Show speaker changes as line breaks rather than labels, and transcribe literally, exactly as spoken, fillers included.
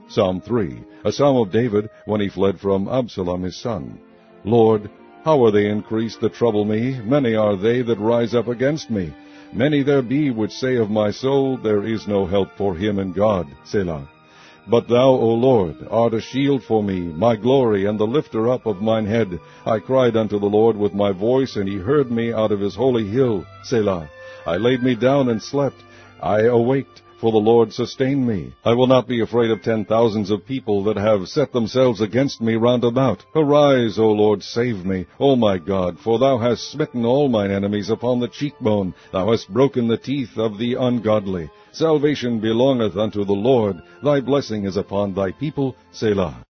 Psalm three, a psalm of David when he fled from Absalom his son. Lord, how are they increased that trouble me? Many are they that rise up against me. Many there be which say of my soul, There is no help for him in God. Selah. But thou, O Lord, art a shield for me, my glory, and the lifter up of mine head. I cried unto the Lord with my voice, and he heard me out of his holy hill. Selah. I laid me down and slept. I awaked, for the Lord sustained me. I will not be afraid of ten thousands of people that have set themselves against me round about. Arise, O Lord, save me, O my God, for thou hast smitten all mine enemies upon the cheekbone. Thou hast broken the teeth of the ungodly. Salvation belongeth unto the Lord. Thy blessing is upon thy people. Selah.